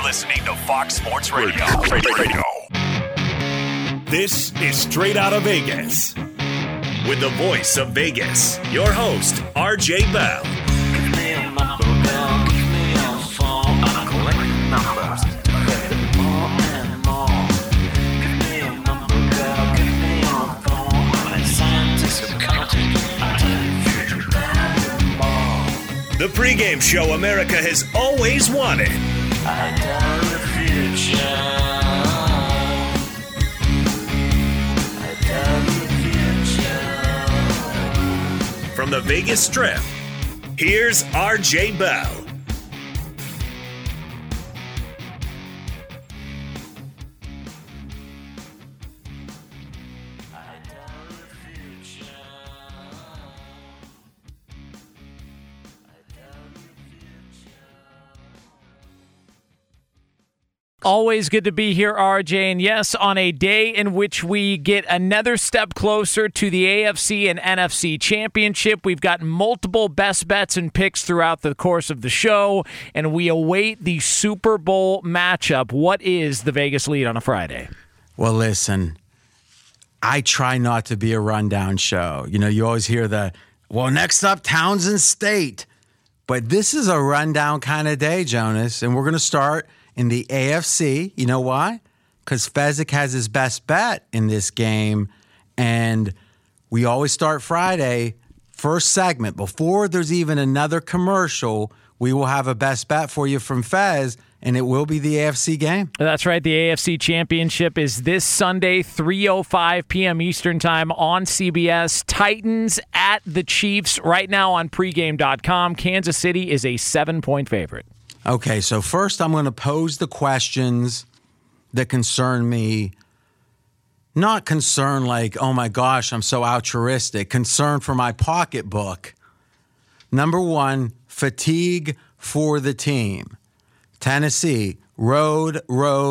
listening to Fox Sports Radio. This is Straight Out of Vegas. With the voice of Vegas, your host, RJ Bell. Give me a number, girl. Give me a phone. I'm collecting numbers. More and more. Give me a number, girl. Give me a phone. I'm a scientist of counting. I tell you future more. The pregame show America has always wanted. I tell you future. From the Vegas Strip, here's RJ Bell. Always good to be here, RJ. And yes, on a day in which we get another step closer to the AFC and NFC championship, we've got multiple best bets and picks throughout the course of the show, and we await the Super Bowl matchup. What is the Vegas lead on a Friday? Well, listen, I try not to be a rundown show. You know, you always hear next up, Townsend State. But this is a rundown kind of day, Jonas, and we're going to start in the AFC. You know why? Because Fezzik has his best bet in this game. And we always start Friday, first segment. Before there's even another commercial, we will have a best bet for you from Fez, and it will be the AFC game. That's right. The AFC Championship is this Sunday, 3:05 p.m. Eastern Time on CBS. Titans at the Chiefs right now on pregame.com. Kansas City is a 7-point favorite. Okay, so first I'm going to pose the questions that concern me. Not concern like, oh my gosh, I'm so altruistic. Concern for my pocketbook. Number one, fatigue for the team. Tennessee, road.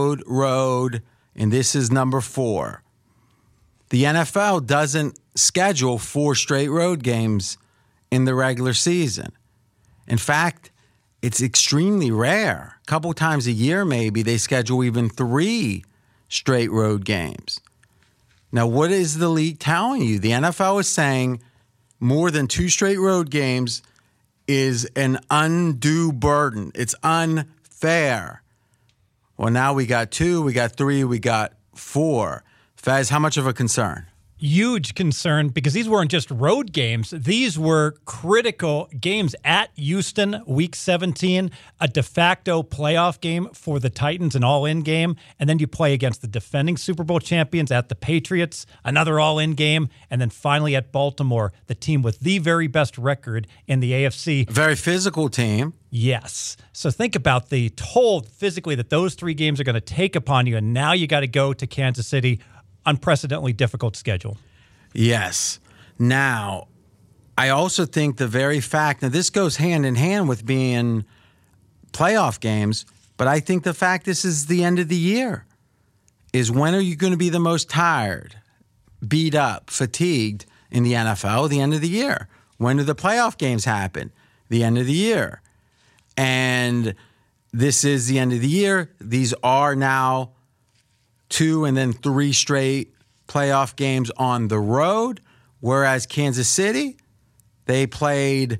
And this is number 4. The NFL doesn't schedule 4 straight road games in the regular season. In fact, it's extremely rare. A couple times a year, maybe, they schedule even 3 straight road games. Now, what is the league telling you? The NFL is saying more than 2 straight road games is an undue burden. It's unfair. Well, now we got 2, we got 3, we got 4. Fez, how much of a concern? Huge concern, because these weren't just road games. These were critical games at Houston, Week 17, a de facto playoff game for the Titans, an all-in game. And then you play against the defending Super Bowl champions at the Patriots, another all-in game. And then finally at Baltimore, the team with the very best record in the AFC. Very physical team. Yes. So think about the toll physically that those 3 games are going to take upon you. And now you got to go to Kansas City. Unprecedentedly difficult schedule. Yes. Now, I also think the very fact, now this goes hand in hand with being playoff games, but I think the fact this is the end of the year is, when are you going to be the most tired, beat up, fatigued in the NFL? The end of the year. When do the playoff games happen? The end of the year. And this is the end of the year. These are now 2 and then 3 straight playoff games on the road, whereas Kansas City, they played,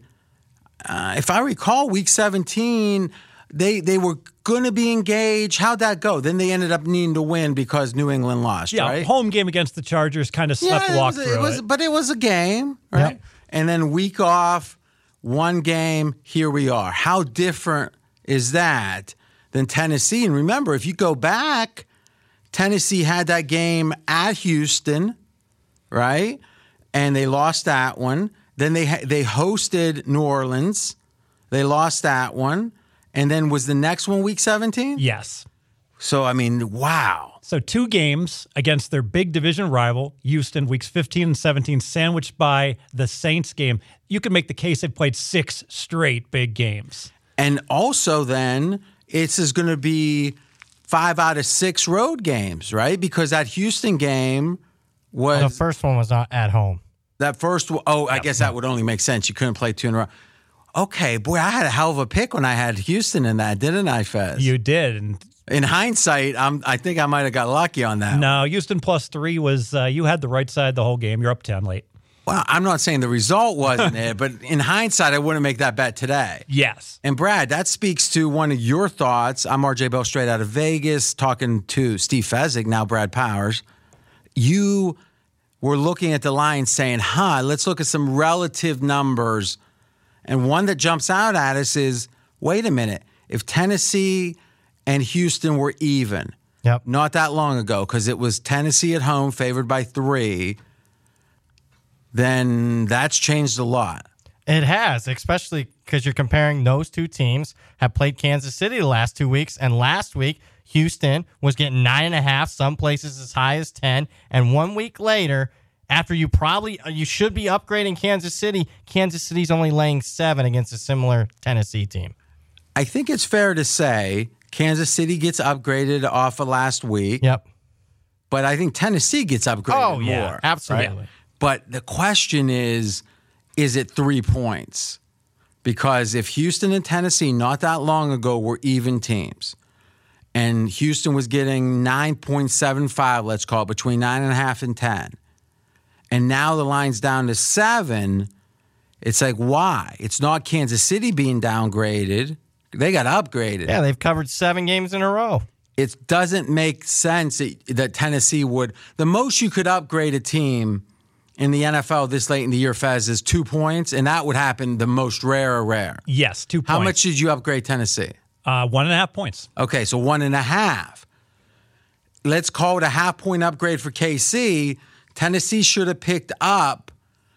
if I recall, Week 17, they were going to be engaged. How'd that go? Then they ended up needing to win because New England lost, right? Home game against the Chargers, kind of walked through it. But it was a game, right? Yep. And then week off, 1 game, here we are. How different is that than Tennessee? And remember, if you go back, Tennessee had that game at Houston, right? And they lost that one. Then they hosted New Orleans. They lost that one. And then was the next one Week 17? Yes. So, I mean, wow. So 2 games against their big division rival, Houston, Weeks 15 and 17, sandwiched by the Saints game. You could make the case they've played 6 straight big games. And also then, it's going to be 5 out of 6 road games, right? Because that Houston game was... The first one was not at home. That first one, I guess that would only make sense. You couldn't play 2 in a row. Okay, boy, I had a hell of a pick when I had Houston in that, didn't I, Fez? You did, and In hindsight, I think I might have got lucky on that. No, Houston +3 was you had the right side the whole game. You're up 10 late. Well, I'm not saying the result wasn't it, but in hindsight, I wouldn't make that bet today. Yes. And Brad, that speaks to one of your thoughts. I'm RJ Bell, straight out of Vegas, talking to Steve Fezzik, now Brad Powers. You were looking at the line saying, let's look at some relative numbers. And one that jumps out at us is, wait a minute, if Tennessee and Houston were even, not that long ago, because it was Tennessee at home favored by 3, then that's changed a lot. It has, especially because you're comparing those two teams have played Kansas City the last 2 weeks, and last week Houston was getting 9.5, some places as high as 10, and 1 week later, after you should be upgrading Kansas City's only laying 7 against a similar Tennessee team. I think it's fair to say Kansas City gets upgraded off of last week. Yep. But I think Tennessee gets upgraded more. Absolutely. Right? But the question is it 3 points? Because if Houston and Tennessee not that long ago were even teams, and Houston was getting 9.75, let's call it, between 9.5 and 10, and now the line's down to 7, it's like, why? It's not Kansas City being downgraded. They got upgraded. Yeah, they've covered 7 games in a row. It doesn't make sense that Tennessee would. The most you could upgrade a team in the NFL this late in the year, Fez, is 2 points, and that would happen the most rare. Yes, 2 points. How much did you upgrade Tennessee? 1.5 points. Okay, so 1.5. Let's call it a half-point upgrade for KC. Tennessee should have picked up,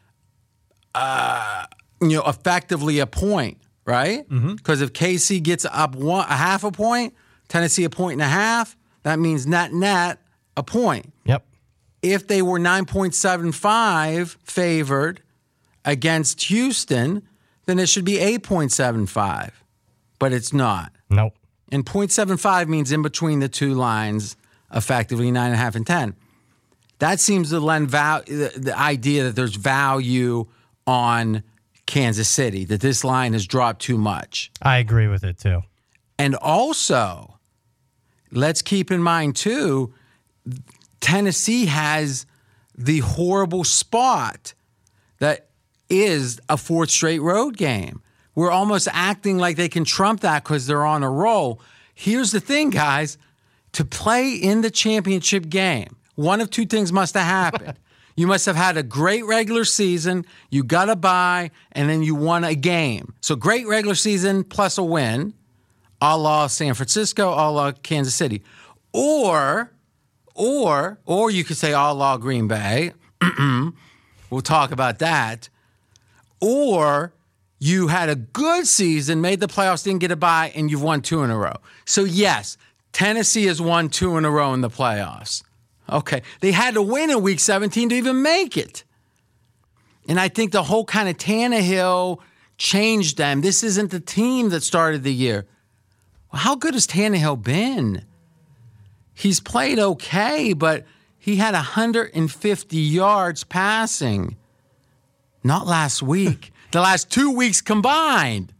effectively a point, right? Because if KC gets up a half a point, Tennessee 1.5, that means net a point. Yep. If they were 9.75 favored against Houston, then it should be 8.75. But it's not. Nope. And 0.75 means in between the two lines, effectively 9.5 and 10. That seems to lend the idea that there's value on Kansas City, that this line has dropped too much. I agree with it, too. And also, let's keep in mind, too, Tennessee has the horrible spot that is a 4th straight road game. We're almost acting like they can trump that because they're on a roll. Here's the thing, guys. To play in the championship game, one of 2 things must have happened. You must have had a great regular season, you got a bye, and then you won a game. So great regular season plus a win, a la San Francisco, a la Kansas City. Or you could say a la Green Bay. We'll talk about that. Or you had a good season, made the playoffs, didn't get a bye, and you've won 2 in a row. So yes, Tennessee has won 2 in a row in the playoffs. Okay. They had to win in week 17 to even make it. And I think the whole kind of Tannehill changed them. This isn't the team that started the year. Well, how good has Tannehill been? He's played okay, but he had 150 yards passing. Not last week. The last 2 weeks combined.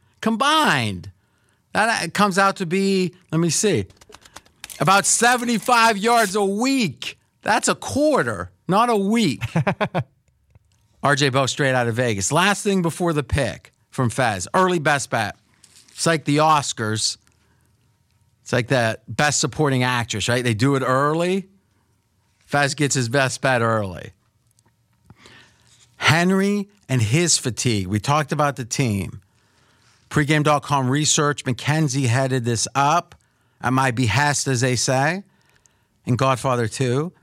That comes out to be, let me see, about 75 yards a week. That's a quarter, not a week. RJ Bell, straight out of Vegas. Last thing before the pick from Fez. Early best bet. It's like the Oscars. It's like the best supporting actress, right? They do it early. Fez gets his best bet early. Henry and his fatigue. We talked about the team. Pregame.com research. McKenzie headed this up at my behest, as they say, and Godfather 2.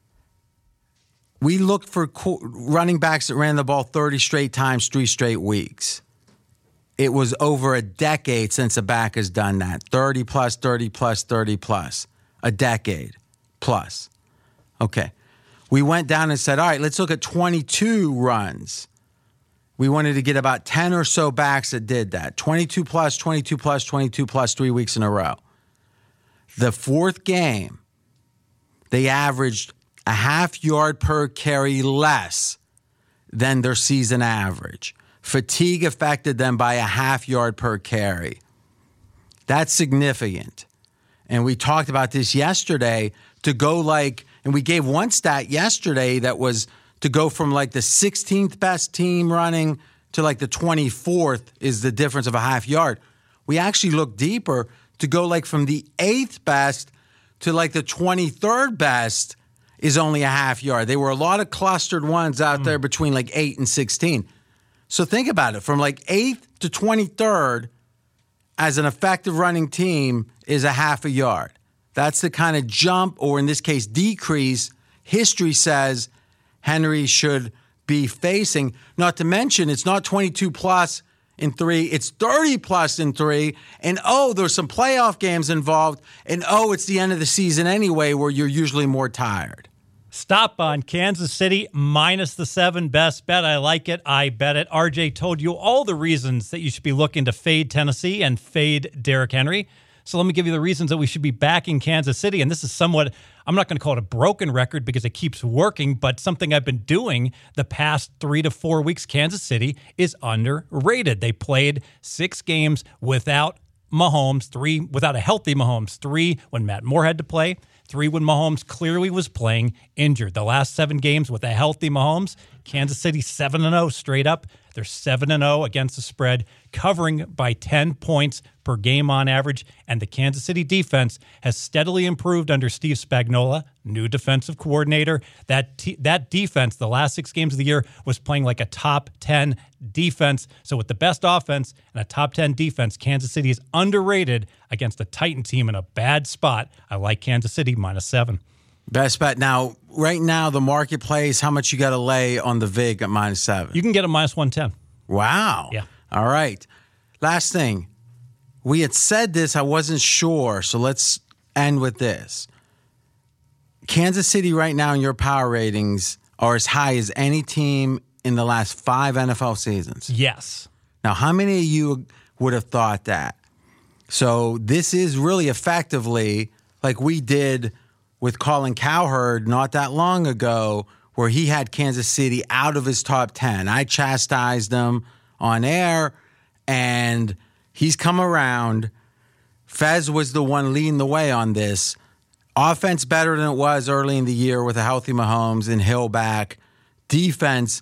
We looked for running backs that ran the ball 30 straight times, 3 straight weeks. It was over a decade since a back has done that. 30 plus, 30 plus, 30 plus. A decade plus. Okay. We went down and said, all right, let's look at 22 runs. We wanted to get about 10 or so backs that did that. 22 plus, 22 plus, 22 plus, 3 weeks in a row. The 4th game, they averaged a half yard per carry less than their season average. Fatigue affected them by a half yard per carry. That's significant. and we talked about this yesterday, to go and we gave one stat yesterday that was to go from the 16th best team running to the 24th is the difference of a half yard. We actually looked deeper to go from the 8th best to the 23rd best is only a half yard. There were a lot of clustered ones out there between 8 and 16. So think about it. From 8th to 23rd as an effective running team is a half a yard. That's the kind of jump, or in this case, decrease, history says Henry should be facing. Not to mention, it's not 22 plus in 3, it's 30 plus in 3. And there's some playoff games involved. And it's the end of the season anyway, where you're usually more tired. Stop on Kansas City minus the 7 best bet. I like it. I bet it. RJ told you all the reasons that you should be looking to fade Tennessee and fade Derrick Henry. So let me give you the reasons that we should be backing Kansas City. And this is somewhat, I'm not going to call it a broken record because it keeps working, but something I've been doing the past 3 to 4 weeks. Kansas City is underrated. They played 6 games without Mahomes, 3 without a healthy Mahomes, 3 when Matt Moore had to play, 3 when Mahomes clearly was playing injured. The last 7 games with a healthy Mahomes, Kansas City 7-0 straight up. They're 7-0 against the spread, covering by 10 points per game on average. And the Kansas City defense has steadily improved under Steve Spagnuolo, new defensive coordinator. That defense, the last 6 games of the year, was playing like a top 10 defense. So with the best offense and a top 10 defense, Kansas City is underrated against a Titan team in a bad spot. I like Kansas City minus 7. Best bet. Now, right now, the marketplace, how much you got to lay on the VIG at minus 7? You can get a minus 110. Wow. Yeah. All right. Last thing. We had said this, I wasn't sure, so let's end with this. Kansas City right now in your power ratings are as high as any team in the last 5 NFL seasons. Yes. Now, how many of you would have thought that? So this is really effectively like we did with Colin Cowherd not that long ago, where he had Kansas City out of his top 10. I chastised him on air, and he's come around. Fez was the one leading the way on this. Offense better than it was early in the year with a healthy Mahomes and Hill back. Defense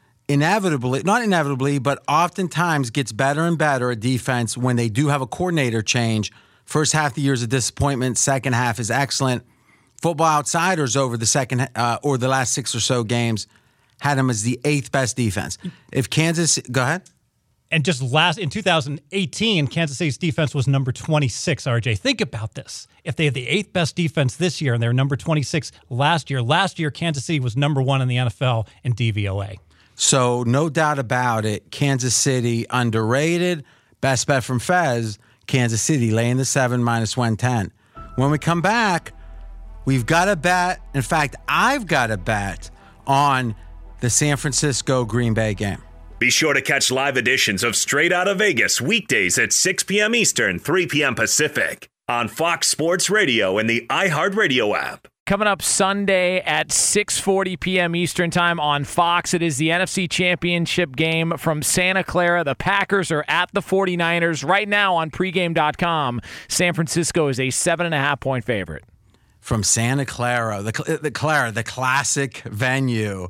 not inevitably, but oftentimes gets better and better at defense when they do have a coordinator change. First half of the year is a disappointment. Second half is excellent. Football Outsiders over the second or the last 6 or so games had them as the 8th best defense. If Kansas, go ahead. And just in 2018, Kansas City's defense was number 26, RJ. Think about this. If they had the 8th best defense this year and they were number 26 last year, Kansas City was number 1 in the NFL in DVOA. So no doubt about it, Kansas City underrated. Best bet from Fez, Kansas City laying the 7 minus 110. When we come back, we've got a bet. In fact, I've got a bet on the San Francisco-Green Bay game. Be sure to catch live editions of Straight Outta Vegas weekdays at 6 p.m. Eastern, 3 p.m. Pacific on Fox Sports Radio and the iHeartRadio app. Coming up Sunday at 6:40 p.m. Eastern Time on Fox, it is the NFC Championship game from Santa Clara. The Packers are at the 49ers. Right now on pregame.com, San Francisco is a 7.5-point favorite. From Santa Clara, the classic venue.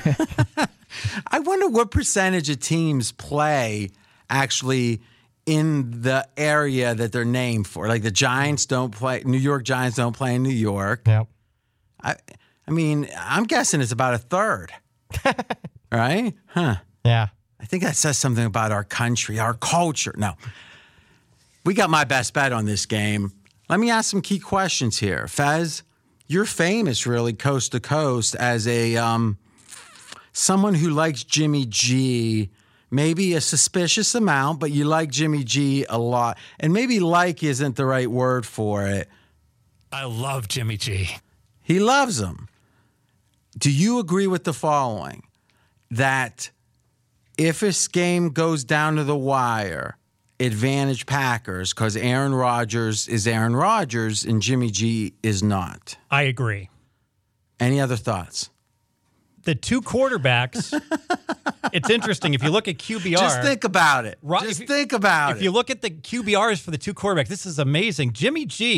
I wonder what percentage of teams play actually in the area that they're named for. Like the Giants don't play, New York Giants don't play in New York. Yep. I mean, I'm guessing it's about a third. Right? Huh. Yeah. I think that says something about our country, our culture. No. We got my best bet on this game. Let me ask some key questions here. Fez, you're famous really coast to coast as a someone who likes Jimmy G, maybe a suspicious amount, but you like Jimmy G a lot. And maybe like isn't the right word for it. I love Jimmy G. He loves him. Do you agree with the following? That if this game goes down to the wire, advantage Packers because Aaron Rodgers is Aaron Rodgers and Jimmy G is not. I agree. Any other thoughts? The two quarterbacks, it's interesting. If you look at QBR. Just think about it. Think about it. If you look at the QBRs for the two quarterbacks, this is amazing. Jimmy G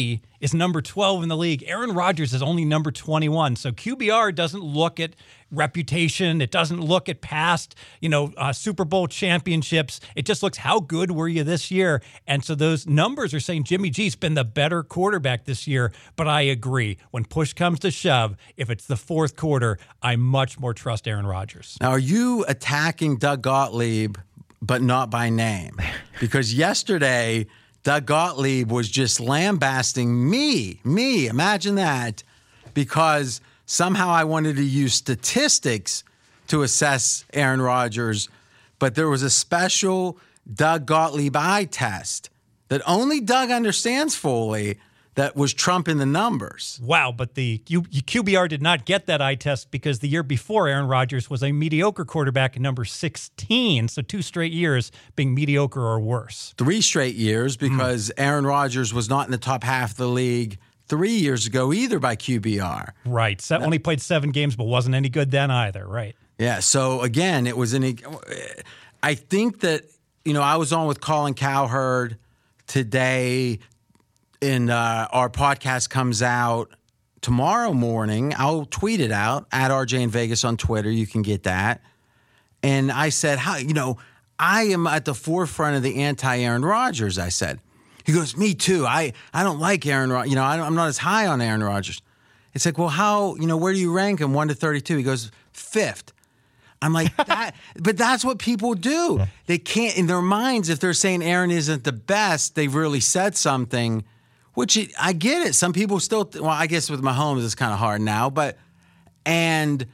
is number 12 in the league. Aaron Rodgers is only number 21. So QBR doesn't look at reputation. It doesn't look at past, Super Bowl championships. It just looks how good were you this year. And so those numbers are saying Jimmy G's been the better quarterback this year. But I agree. When push comes to shove, if it's the fourth quarter, I much more trust Aaron Rodgers. Now, are you attacking Doug Gottlieb, but not by name? Because yesterday, Doug Gottlieb was just lambasting me, imagine that, because somehow I wanted to use statistics to assess Aaron Rodgers, but there was a special Doug Gottlieb eye test that only Doug understands fully that was trumping the numbers. Wow, but the QBR did not get that eye test because the year before Aaron Rodgers was a mediocre quarterback at number 16, so 2 straight years being mediocre or worse. 3 straight years because Aaron Rodgers was not in the top half of the league 3 years ago either by QBR. Right, only played 7 games but wasn't any good then either, right? Yeah, so again, it was I think that, I was on with Colin Cowherd today, and our podcast comes out tomorrow morning. I'll tweet it out at RJ in Vegas on Twitter. You can get that. And I said, I am at the forefront of the anti-Aaron Rodgers, I said. He goes, me too. I don't like Aaron Rodgers. I'm not as high on Aaron Rodgers. It's like, well, how, where do you rank him 1 to 32? He goes, 5th. I'm like, that, but that's what people do. Yeah. They can't, in their minds, if they're saying Aaron isn't the best, they've really said something, which I get it. Some people still, well, I guess with Mahomes it's kind of hard now, and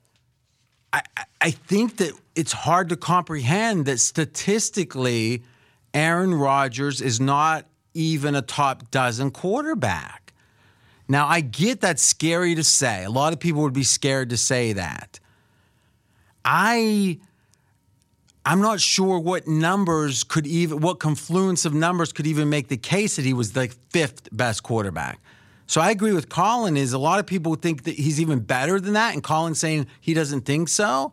I think that it's hard to comprehend that statistically Aaron Rodgers is not even a top dozen quarterback. Now, I get that's scary to say. A lot of people would be scared to say that. I'm not sure what confluence of numbers could even make the case that he was the 5th best quarterback. So I agree with Colin is a lot of people think that he's even better than that, and Colin's saying he doesn't think so.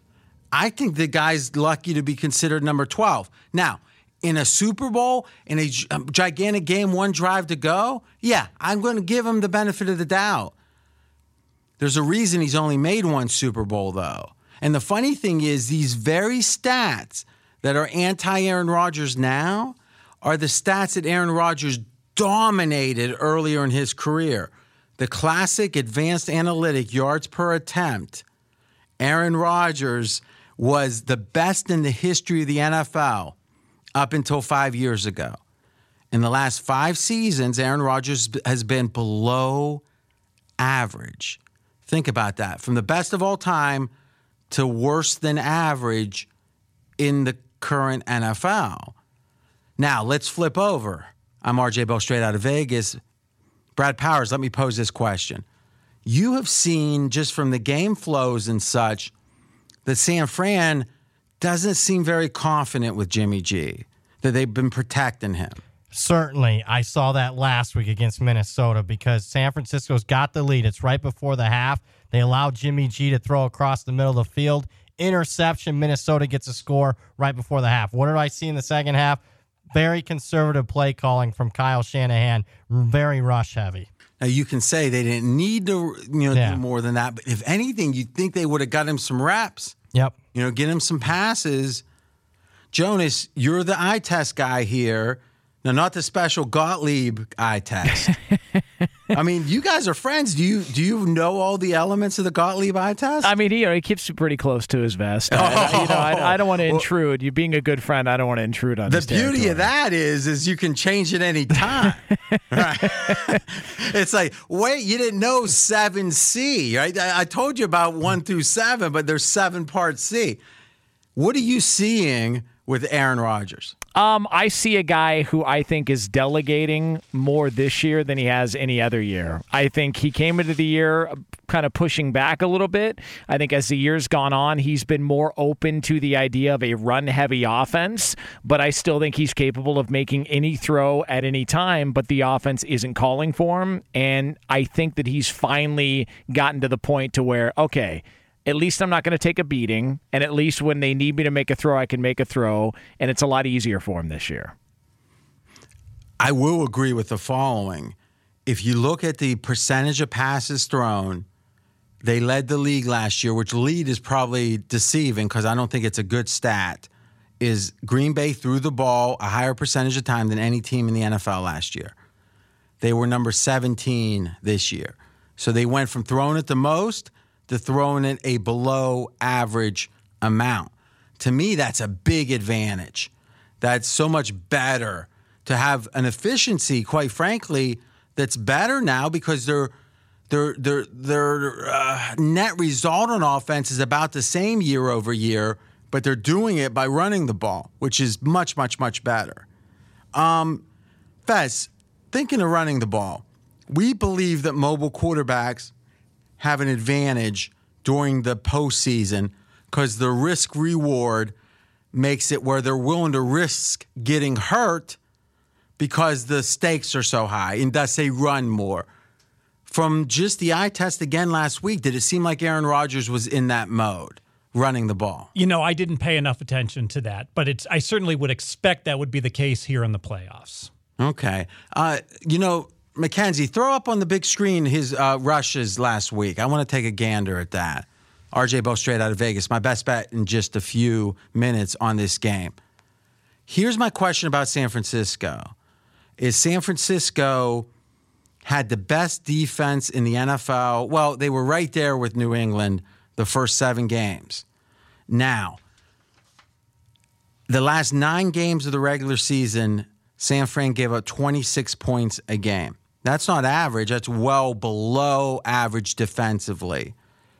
I think the guy's lucky to be considered number 12. Now, in a Super Bowl, in a gigantic game, 1 drive to go, yeah, I'm going to give him the benefit of the doubt. There's a reason he's only made 1 Super Bowl, though. And the funny thing is these very stats that are anti-Aaron Rodgers now are the stats that Aaron Rodgers dominated earlier in his career. The classic advanced analytic yards per attempt. Aaron Rodgers was the best in the history of the NFL up until 5 years ago. In the last 5 seasons, Aaron Rodgers has been below average. Think about that. From the best of all time to worse than average in the current NFL. Now, let's flip over. I'm RJ Bell, straight out of Vegas. Brad Powers, let me pose this question. You have seen, just from the game flows and such, that San Fran doesn't seem very confident with Jimmy G, that they've been protecting him. Certainly. I saw that last week against Minnesota because San Francisco's got the lead. It's right before the half. They allowed Jimmy G to throw across the middle of the field. Interception. Minnesota gets a score right before the half. What did I see in the second half? Very conservative play calling from Kyle Shanahan. Very rush heavy. Now, you can say they didn't need to do more than that, but if anything, you'd think they would have got him some reps. Yep. Get him some passes. Jonas, you're the eye test guy here. No, not the special Gottlieb eye test. I mean, you guys are friends. Do you know all the elements of the Gottlieb eye test? I mean, he keeps it pretty close to his vest. I don't want to intrude. You being a good friend, I don't want to intrude on his territory. The beauty of that is you can change it any time. Right? It's like, wait, you didn't know 7C, right? I told you about 1 through 7, but there's 7 part C. What are you seeing with Aaron Rodgers? I see a guy who I think is delegating more this year than he has any other year. I think he came into the year kind of pushing back a little bit. I think as the year's gone on, he's been more open to the idea of a run-heavy offense, but I still think he's capable of making any throw at any time, but the offense isn't calling for him, and I think that he's finally gotten to the point to where, okay, at least I'm not going to take a beating, and at least when they need me to make a throw, I can make a throw, and it's a lot easier for him this year. I will agree with the following. if you look at the percentage of passes thrown, they led the league last year, which lead is probably deceiving because I don't think it's a good stat, is Green Bay threw the ball a higher percentage of time than any team in the NFL last year. They were number 17 this year. So they went from throwing it the most to throwing it a below average amount. To me, that's a big advantage. That's so much better to have an efficiency, quite frankly, that's better now because their net result on offense is about the same year over year, but they're doing it by running the ball, which is much, much, much better. Fez, thinking of running the ball, we believe that mobile quarterbacks have an advantage during the postseason because the risk-reward makes it where they're willing to risk getting hurt because the stakes are so high, and thus they run more. From just the eye test again last week, did it seem like Aaron Rodgers was in that mode, running the ball? I didn't pay enough attention to that, but I certainly would expect that would be the case here in the playoffs. Okay. Mackenzie, throw up on the big screen his rushes last week. I want to take a gander at that. RJ Bo straight out of Vegas. My best bet in just a few minutes on this game. Here's my question about San Francisco. Is San Francisco had the best defense in the NFL? Well, they were right there with New England the first 7 games. Now, the last 9 games of the regular season, San Fran gave up 26 points a game. That's not average. That's well below average defensively.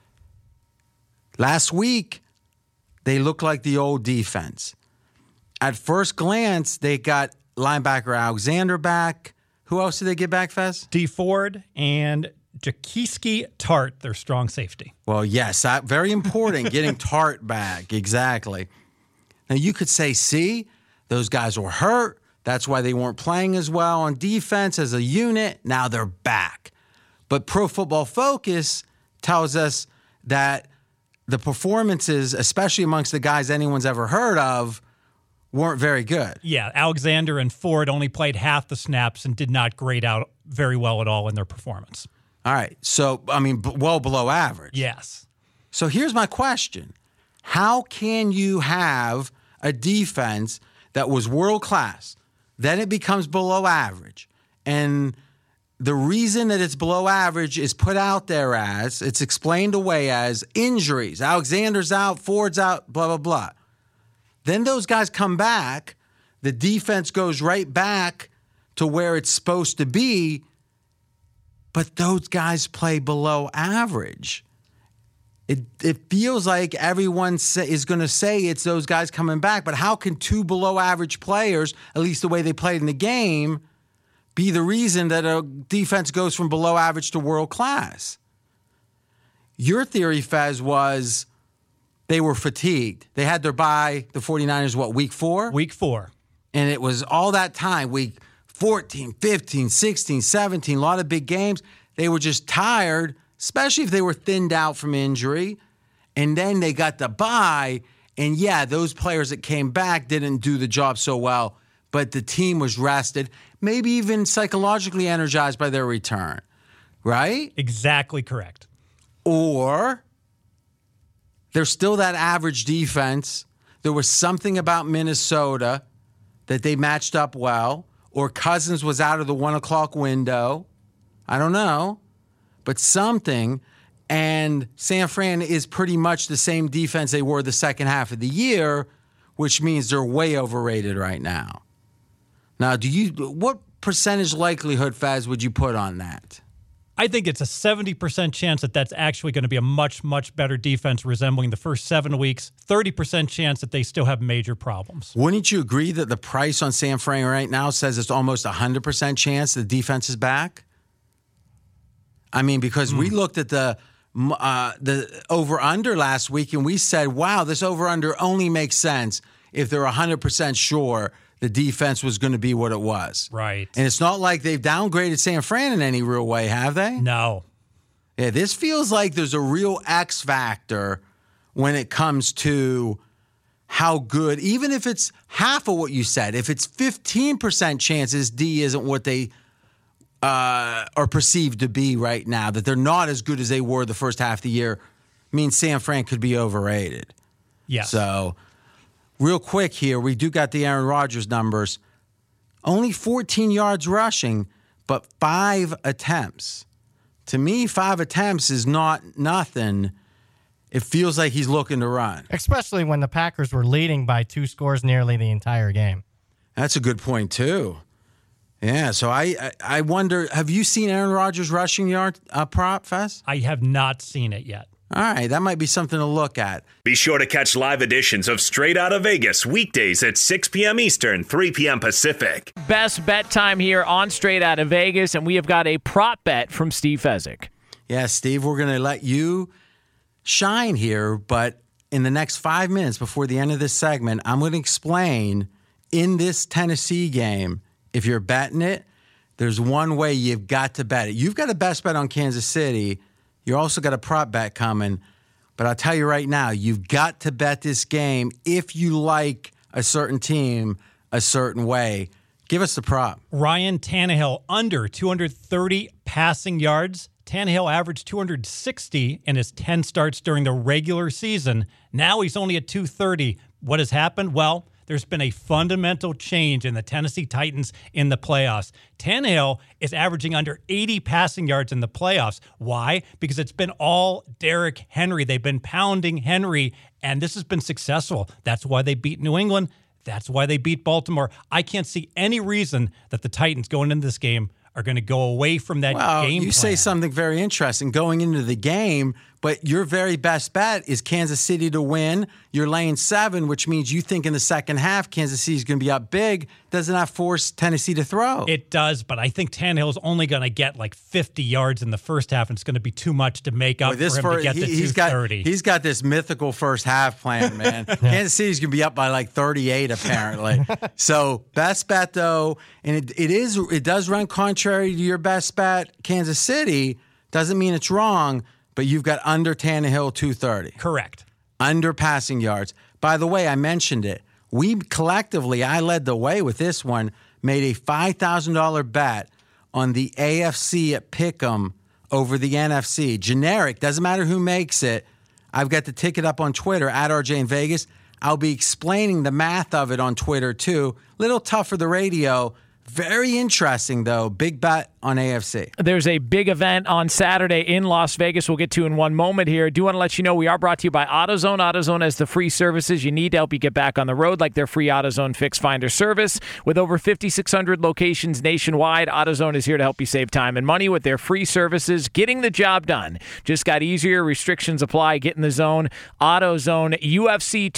Last week, they looked like the old defense. At first glance, they got linebacker Alexander back. Who else did they get back, Fez? D. Ford and Jaquiski Tart, their strong safety. Well, yes, very important, getting Tart back. Exactly. Now, you could say, see, those guys were hurt. That's why they weren't playing as well on defense as a unit. Now they're back. But Pro Football Focus tells us that the performances, especially amongst the guys anyone's ever heard of, weren't very good. Yeah, Alexander and Ford only played half the snaps and did not grade out very well at all in their performance. All right. So, well below average. Yes. So here's my question. How can you have a defense that was world-class, then it becomes below average, and the reason that it's below average is put out there as, it's explained away as injuries. Alexander's out, Ford's out, blah, blah, blah. Then those guys come back, the defense goes right back to where it's supposed to be, but those guys play below average. It feels like everyone is going to say it's those guys coming back, but how can 2 below average players, at least the way they played in the game, be the reason that a defense goes from below average to world class? Your theory, Fez, was they were fatigued. They had their bye, the 49ers, week 4? Week 4. And it was all that time, week 14, 15, 16, 17, a lot of big games. They were just tired, especially if they were thinned out from injury. And then they got the bye. And yeah, those players that came back didn't do the job so well, but the team was rested, maybe even psychologically energized by their return, right? Exactly correct. Or there's still that average defense. There was something about Minnesota that they matched up well, or Cousins was out of the 1 o'clock window. I don't know, but something. And San Fran is pretty much the same defense they were the second half of the year, which means they're way overrated right now. Now, what percentage likelihood, Faz, would you put on that? I think it's a 70% chance that that's actually going to be a much, much better defense resembling the first 7 weeks. 30% chance that they still have major problems. Wouldn't you agree that the price on San Fran right now says it's almost 100% chance the defense is back? I mean, because we looked at the over-under last week and we said, wow, this over-under only makes sense if they're 100% sure the defense was going to be what it was. Right. And it's not like they've downgraded San Fran in any real way, have they? No. Yeah, this feels like there's a real X factor when it comes to how good, even if it's half of what you said, if it's 15% chances D isn't what they are perceived to be right now, that they're not as good as they were the first half of the year, means San Fran could be overrated. Yes. So, real quick here, we do got the Aaron Rodgers numbers. Only 14 yards rushing, but 5 attempts. To me, 5 attempts is not nothing. It feels like he's looking to run. Especially when the Packers were leading by 2 scores nearly the entire game. That's a good point, too. Yeah, so I wonder, have you seen Aaron Rodgers rushing yard prop, Fess? I have not seen it yet. All right, that might be something to look at. Be sure to catch live editions of Straight Outta Vegas weekdays at 6 p.m. Eastern, 3 p.m. Pacific. Best bet time here on Straight Outta Vegas, and we have got a prop bet from Steve Fezzik. Yeah, Steve, we're going to let you shine here, but in the next 5 minutes before the end of this segment, I'm going to explain in this Tennessee game, if you're betting it, there's one way you've got to bet it. You've got a best bet on Kansas City. You also got a prop bet coming. But I'll tell you right now, you've got to bet this game if you like a certain team a certain way. Give us the prop. Ryan Tannehill under 230 passing yards. Tannehill averaged 260 in his 10 starts during the regular season. Now he's only at 230. What has happened? Well, there's been a fundamental change in the Tennessee Titans in the playoffs. Tannehill is averaging under 80 passing yards in the playoffs. Why? Because it's been all Derrick Henry. They've been pounding Henry, and this has been successful. That's why they beat New England. That's why they beat Baltimore. I can't see any reason that the Titans going into this game are going to go away from that game you plan. say something very interesting going into the game, but your very best bet is Kansas City to win. You're laying 7, which means you think in the second half Kansas City is going to be up big. Doesn't that force Tennessee to throw? It does, but I think Tannehill is only going to get like 50 yards in the first half, and it's going to be too much to make up for him to get to 230. He's got this mythical first half plan, man. Kansas City's going to be up by like 38, apparently. So best bet, though, and it does run contrary to your best bet, Kansas City. Doesn't mean it's wrong, but you've got under Tannehill 230. Correct. Under passing yards. By the way, I mentioned it. We collectively, I led the way with this one, made a $5,000 bet on the AFC at Pick'em over the NFC. Generic, doesn't matter who makes it. I've got the ticket up on Twitter, at RJ in Vegas. I'll be explaining the math of it on Twitter, too. Little tough for the radio. Very interesting, though. Big bet on AFC. There's a big event on Saturday in Las Vegas we'll get to in one moment here. I do want to let you know we are brought to you by AutoZone. AutoZone has the free services you need to help you get back on the road, like their free AutoZone Fix Finder service. With over 5,600 locations nationwide, AutoZone is here to help you save time and money with their free services. Getting the job done just got easier. Restrictions apply. Get in the zone. AutoZone. UFC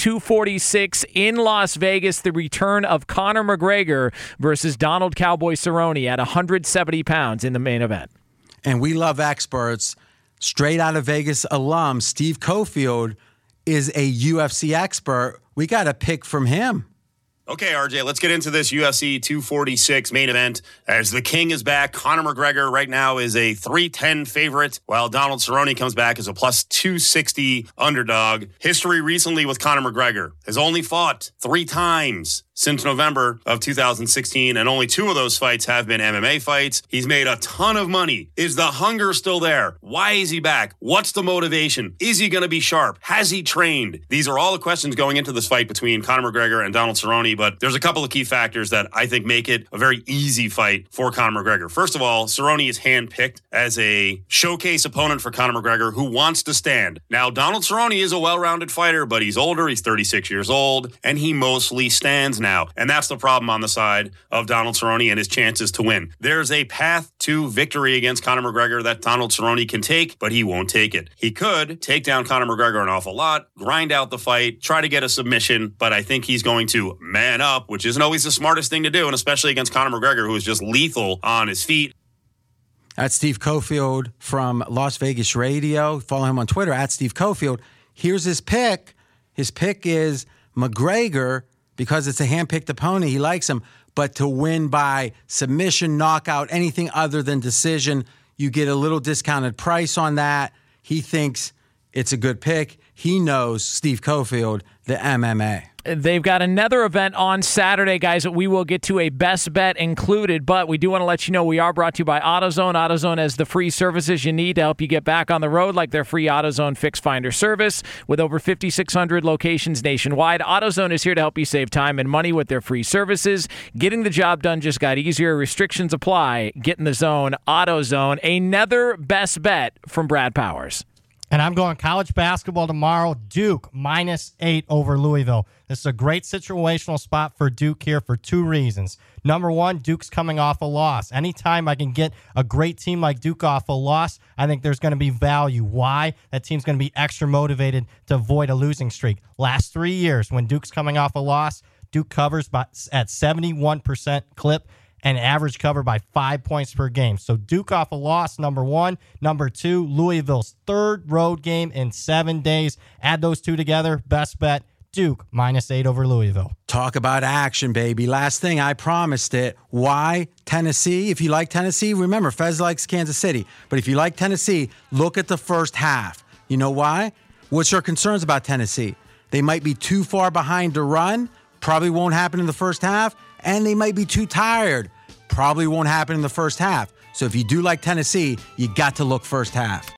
246 in Las Vegas. The return of Conor McGregor versus Donald Cowboy Cerrone at 170 pounds in the main event. And we love experts. Straight out of Vegas alum, Steve Cofield is a UFC expert. We got a pick from him. Okay, RJ, let's get into this UFC 246 main event. As the King is back, Conor McGregor right now is a 310 favorite, while Donald Cerrone comes back as a plus 260 underdog. History recently with Conor McGregor has only fought 3 times since November of 2016, and only 2 of those fights have been MMA fights. He's made a ton of money. Is the hunger still there? Why is he back? What's the motivation? Is he going to be sharp? Has he trained? These are all the questions going into this fight between Conor McGregor and Donald Cerrone, but there's a couple of key factors that I think make it a very easy fight for Conor McGregor. First of all, Cerrone is handpicked as a showcase opponent for Conor McGregor who wants to stand. Now, Donald Cerrone is a well-rounded fighter, but he's older. He's 36 years old, and he mostly stands now. And that's the problem on the side of Donald Cerrone and his chances to win. There's a path to victory against Conor McGregor that Donald Cerrone can take, but he won't take it. He could take down Conor McGregor an awful lot, grind out the fight, try to get a submission, but I think he's going to man up, which isn't always the smartest thing to do, and especially against Conor McGregor, who is just lethal on his feet. That's Steve Cofield from Las Vegas Radio. Follow him on Twitter, at Steve Cofield. Here's his pick. His pick is McGregor, because it's a hand-picked opponent. He likes him. But to win by submission, knockout, anything other than decision, you get a little discounted price on that. He thinks it's a good pick. He knows, Steve Cofield, the MMA. They've got another event on Saturday, guys, that we will get to, a best bet included. But we do want to let you know we are brought to you by AutoZone. AutoZone has the free services you need to help you get back on the road, like their free AutoZone Fix Finder service. With over 5,600 locations nationwide, AutoZone is here to help you save time and money with their free services. Getting the job done just got easier. Restrictions apply. Get in the zone. AutoZone. Another best bet from Brad Powers. And I'm going college basketball tomorrow. Duke -8 over Louisville. This is a great situational spot for Duke here for two reasons. Number one, Duke's coming off a loss. Anytime I can get a great team like Duke off a loss, I think there's going to be value. Why? That team's going to be extra motivated to avoid a losing streak. Last 3 years, when Duke's coming off a loss, Duke covers at 71% clip and average cover by 5 points per game. So Duke off a loss, number one. Number two, Louisville's third road game in 7 days. Add those two together, best bet, Duke -8 over Louisville. Talk about action, baby. Last thing, I promised it. Why Tennessee? If you like Tennessee, remember, Fez likes Kansas City. But if you like Tennessee, look at the first half. You know why? What's your concerns about Tennessee? They might be too far behind to run. Probably won't happen in the first half. And they might be too tired. Probably won't happen in the first half. So if you do like Tennessee, you got to look first half.